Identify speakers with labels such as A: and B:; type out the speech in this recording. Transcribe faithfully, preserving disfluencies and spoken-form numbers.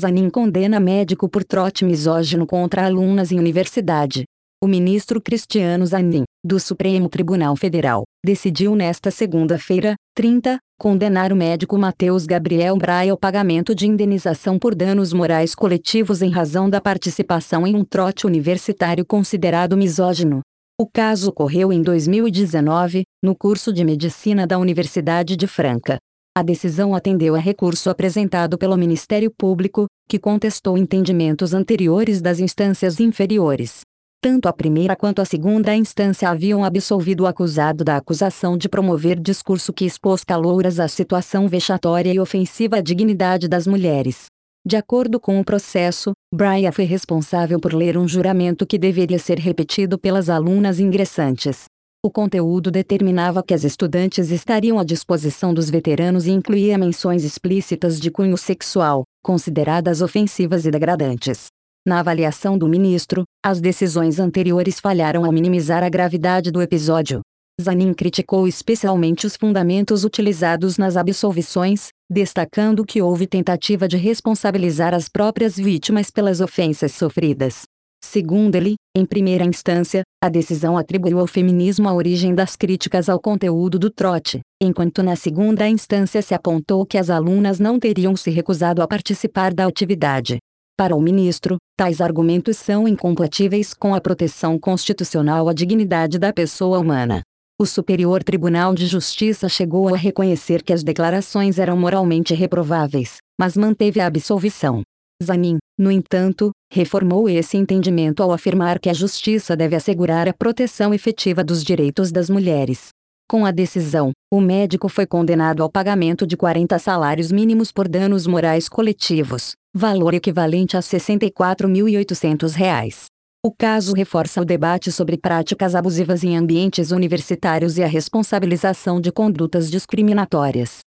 A: Zanin condena médico por trote misógino contra alunas em universidade. O ministro Cristiano Zanin, do Supremo Tribunal Federal, decidiu nesta segunda-feira, trinta, condenar o médico Matheus Gabriel Braia ao pagamento de indenização por danos morais coletivos em razão da participação em um trote universitário considerado misógino. O caso ocorreu em dois mil e dezenove, no curso de medicina da Universidade de Franca. A decisão atendeu a recurso apresentado pelo Ministério Público, que contestou entendimentos anteriores das instâncias inferiores. Tanto a primeira quanto a segunda instância haviam absolvido o acusado da acusação de promover discurso que expôs calouras à situação vexatória e ofensiva à dignidade das mulheres. De acordo com o processo, Braia foi responsável por ler um juramento que deveria ser repetido pelas alunas ingressantes. O conteúdo determinava que as estudantes estariam à disposição dos veteranos e incluía menções explícitas de cunho sexual, consideradas ofensivas e degradantes. Na avaliação do ministro, as decisões anteriores falharam ao minimizar a gravidade do episódio. Zanin criticou especialmente os fundamentos utilizados nas absolvições, destacando que houve tentativa de responsabilizar as próprias vítimas pelas ofensas sofridas. Segundo ele, em primeira instância, a decisão atribuiu ao feminismo a origem das críticas ao conteúdo do trote, enquanto na segunda instância se apontou que as alunas não teriam se recusado a participar da atividade. Para o ministro, tais argumentos são incompatíveis com a proteção constitucional à dignidade da pessoa humana. O Superior Tribunal de Justiça chegou a reconhecer que as declarações eram moralmente reprováveis, mas manteve a absolvição. Zanin, no entanto, reformou esse entendimento ao afirmar que a justiça deve assegurar a proteção efetiva dos direitos das mulheres. Com a decisão, o médico foi condenado ao pagamento de quarenta salários mínimos por danos morais coletivos, valor equivalente a sessenta e quatro mil e oitocentos reais. O caso reforça o debate sobre práticas abusivas em ambientes universitários e a responsabilização de condutas discriminatórias.